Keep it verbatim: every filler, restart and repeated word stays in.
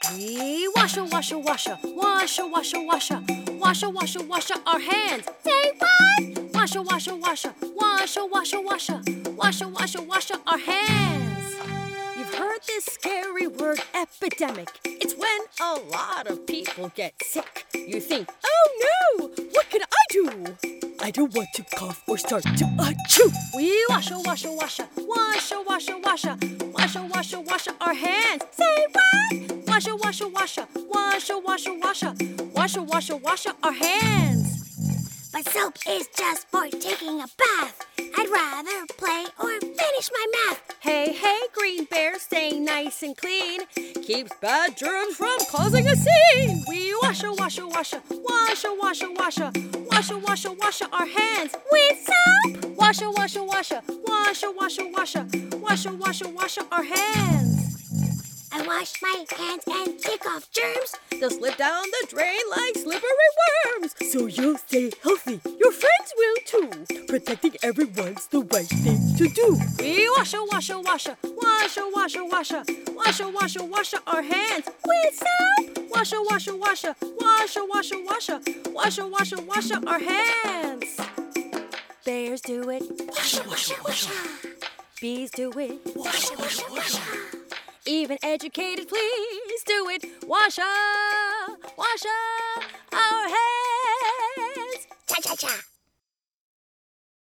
We wash, wash, wash, wash, wash, wash, wash, wash, wash our hands. Say what? Wash, wash, wash, wash, wash, wash, wash, wash, wash our hands. You've heard this scary word, epidemic. It's when a lot of people get sick. You think, oh no, what can I do? I don't want to cough or start to achoo. We wash, wash, wash, wash, wash, wash, wash, wash, wash our hands. Say what? Wash, wash, wash, wash, wash, wash, wash, wash, wash our hands. But soap is just for taking a bath. I'd rather play or finish my math. Hey, hey, green bear, stay nice and clean. Keeps bad germs from causing a scene. We wash, wash, wash, wash, wash, wash, wash, wash, wash our hands With soap? Wash, wash, wash, wash, wash, wash, wash, wash, wash our hands. I wash my hands and kick off germs. They'll slip down the drain like slippery worms. So you'll stay healthy. Your friends will too. Protecting everyone's the right thing to do. We wash, wash, wash, wash, wash, wash, wash, wash, wash our hands With soap? Wash, wash, wash, wash, wash, wash, wash, wash, wash our hands. Bears do it. Wash, wash, wash. Bees do it. Wash, wash, wash. Even educated, please do it. Wash up, wash up our hands. Cha-cha-cha.